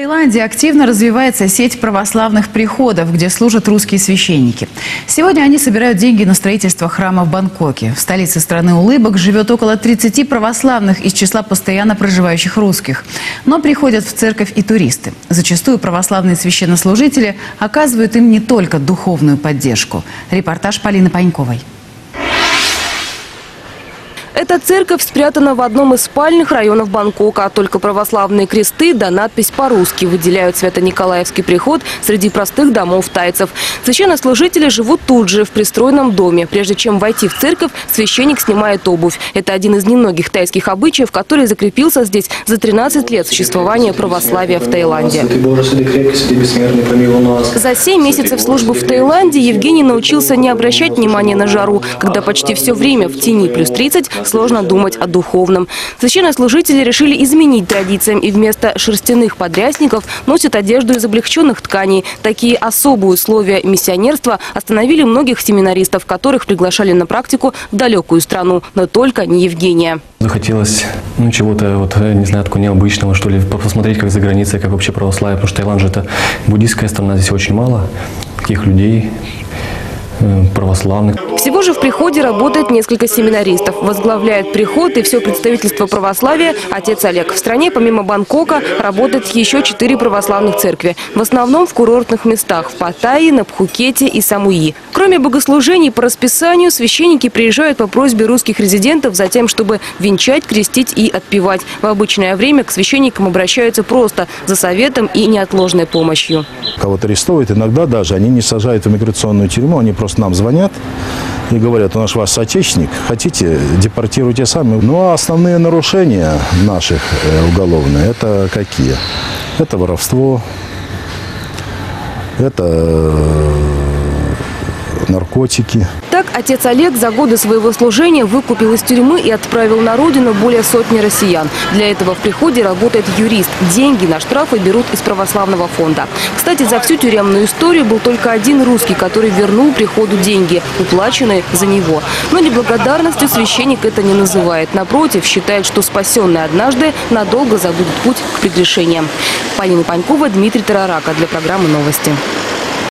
Таиланде активно развивается сеть православных приходов, где служат русские священники. Сегодня они собирают деньги на строительство храма в Бангкоке. В столице страны улыбок живет около 30 православных из числа постоянно проживающих русских. Но приходят в церковь и туристы. Зачастую православные священнослужители оказывают им не только духовную поддержку. Репортаж Полины Паньковой. Эта церковь спрятана в одном из спальных районов Бангкока. Только православные кресты да надпись по-русски выделяют Свято-Николаевский приход среди простых домов тайцев. Священнослужители живут тут же, в пристроенном доме. Прежде чем войти в церковь, священник снимает обувь. Это один из немногих тайских обычаев, который закрепился здесь за 13 лет существования православия в Таиланде. За 7 месяцев службы в Таиланде Евгений научился не обращать внимания на жару, когда почти все время в тени плюс 30 сложно думать о духовном. Священнослужители решили изменить традициям и вместо шерстяных подрясников носят одежду из облегченных тканей. Такие особые условия миссионерства остановили многих семинаристов, которых приглашали на практику в далекую страну, но только не Евгения. Захотелось чего-то, не знаю, такого необычного, что ли, посмотреть, как за границей, как вообще православие, потому что Таиланд же это буддийская страна, здесь очень мало таких людей православных. Всего же в приходе работает несколько семинаристов. Возглавляет приход и все представительство православия отец Олег. В стране помимо Бангкока работает еще 4 православных церкви. В основном в курортных местах – в Паттайе, на Пхукете и Самуи. Кроме богослужений по расписанию, священники приезжают по просьбе русских резидентов за тем, чтобы венчать, крестить и отпевать. В обычное время к священникам обращаются просто за советом и неотложной помощью. Кого-то арестовывают, иногда даже они не сажают в миграционную тюрьму, они просто нам звонят и говорят: у нас ваш соотечественник, хотите, депортируйте сами. Ну а основные нарушения наших уголовные, это какие? Это воровство, это наркотики. Так, отец Олег за годы своего служения выкупил из тюрьмы и отправил на родину более сотни россиян. Для этого в приходе работает юрист. Деньги на штрафы берут из православного фонда. Кстати, за всю тюремную историю был только один русский, который вернул приходу деньги, уплаченные за него. Но неблагодарностью священник это не называет. Напротив, считает, что спасенные однажды надолго забудут путь к прегрешениям. Полина Панькова, Дмитрий Тарарака для программы «Новости».